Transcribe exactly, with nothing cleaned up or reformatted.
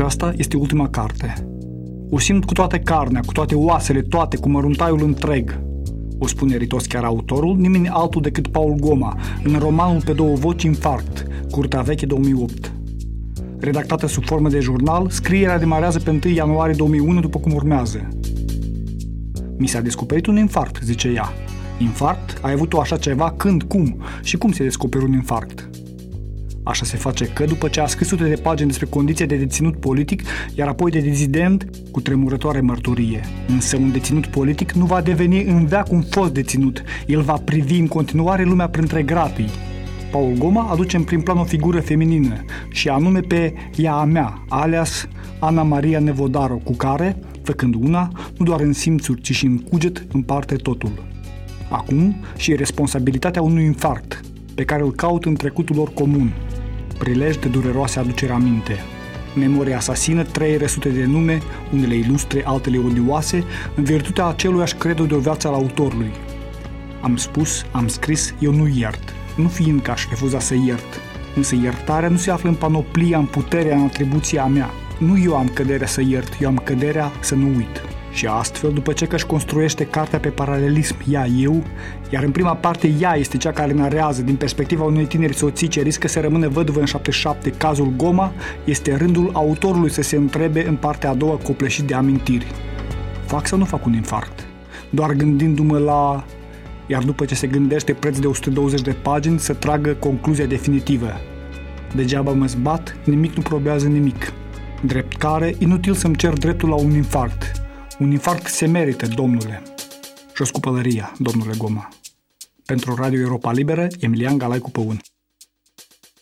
Aceasta este ultima carte. O simt cu toată carnea, cu toate oasele, toate, cu măruntaiul întreg. O spune ritos chiar autorul, nimeni altul decât Paul Goma, în romanul pe două voci Infarct, Curtea Veche două mii opt. Redactată sub formă de jurnal, scrierea demarează pe întâi ianuarie două mii unu după cum urmează. Mi s-a descoperit un infarct, zice ea. Infarct? Ai avut-o așa ceva? Când? Cum? Și cum se descoperă un infarct? Așa se face că, după ce a scris sute de pagini despre condiția de deținut politic, iar apoi de dizident, cu tremurătoare mărturie. Însă un deținut politic nu va deveni în veac un fost deținut. El va privi în continuare lumea printre gratii. Paul Goma aduce în prim plan o figură feminină, și anume pe ea a mea, alias Ana Maria Nevodaro, cu care, făcând una, nu doar în simțuri, ci și în cuget, împarte totul. Acum și responsabilitatea unui infarct, pe care îl caut în trecutul lor comun. Prilej de dureroase aducere aminte. Memoria asasină, trei sute de nume, unele ilustre, altele odioase, în virtutea aceluiași credo de o viață al autorului. Am spus, am scris, eu nu iert, nu fiind că aș refuza să iert. Însă iertarea nu se află în panoplia, în puterea, în atribuția mea. Nu eu am căderea să iert, eu am căderea să nu uit. Și astfel, după ce că își construiește cartea pe paralelism, ea, eu, iar în prima parte ea este cea care narează din perspectiva unei tineri soții ce riscă să rămână văduvă în șaptezeci și șapte, cazul Goma, este rândul autorului să se întrebe în partea a doua copleșit de amintiri. Fac sau nu fac un infarct? Doar gândindu-mă la... Iar după ce se gândește preț de o sută douăzeci de pagini să tragă concluzia definitivă. Degeaba mă zbat, nimic nu probează nimic. Drept care, inutil să-mi cer dreptul la un infarct. Un infarct se merită, domnule. Jos cu pălăria, domnule Goma. Pentru Radio Europa Liberă, Emilian Galaicu Păun.